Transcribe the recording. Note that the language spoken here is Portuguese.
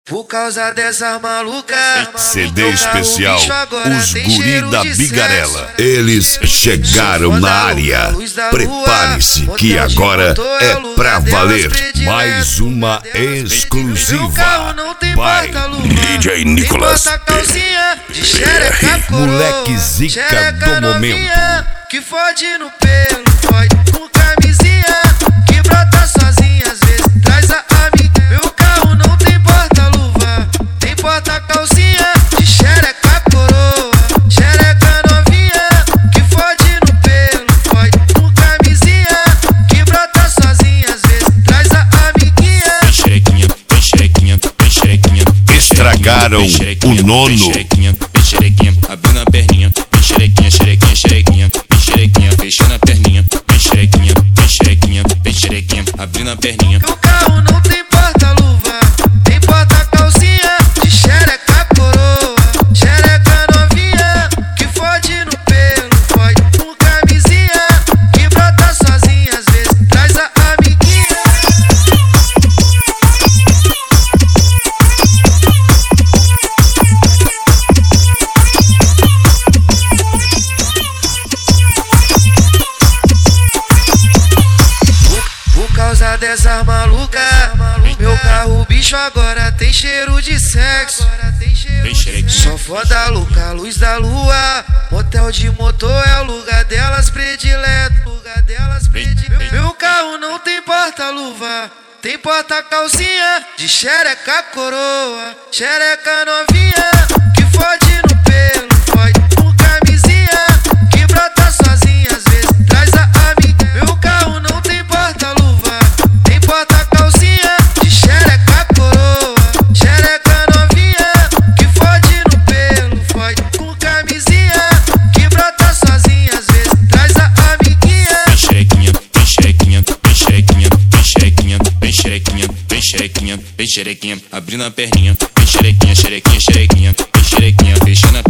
Por causa dessas malucas, CD especial, os guri da Bigarela. Eles chegaram na área. Prepare-se que agora é pra valer. Mais uma exclusiva. Vai, DJ Nicolas PR, moleque zica do momento. Que fode no pelo, fode com camisinha, que brota sozinha, às vezes traz a amiga. Meu carro não tem porta-luva, tem porta-calcinha, de xereca coroa, xereca novinha, que fode no pelo, fode com camisinha, que brota sozinha, às vezes traz a amiguinha. Vem xerequinha, vem xerequinha, vem xerequinha. Estragaram o nono. Vem xerequinha, abrindo a perninha. Vem xerequinha, xerequinha, xerequinha. Vem xerequinha, fechando a perninha. Vem xerequinha, vem xerequinha, vem xerequinha, abrindo a perninha. Meu carro não tem porta-luva, tem porta-calcinha, de xereca coroa, xereca novinha, que fode no pelo, fode com camisinha, que brota sozinha, às vezes traz a amiguinha. Por causa dessas malucas, meu carro bicho agora tem cheiro de sexo. Vem xerequinha. Só foda louca, luz da lua, motel de motor é o lugar delas predileto. Meu carro não tem porta-luva, tem porta-calcinha, de xereca coroa, xereca novinha, que fode no pelo, fode com camisinha, que brota sozinha, às vezes traz a amiga. Meu carro não tem porta-luva, tem porta-calcinha, de xereca coroa, xereca novinha, que fode no pelo, fode com camisinha, que brota sozinha, às vezes traz a amiguinha. Vem xerequinha, vem xerequinha, vem xerequinha, vem xerequinha, vem xerequinha, vem xerequinha, vem xerequinha, abrindo a perninha. Vem xerequinha, xerequinha, xerequinha, vem xerequinha, fechando a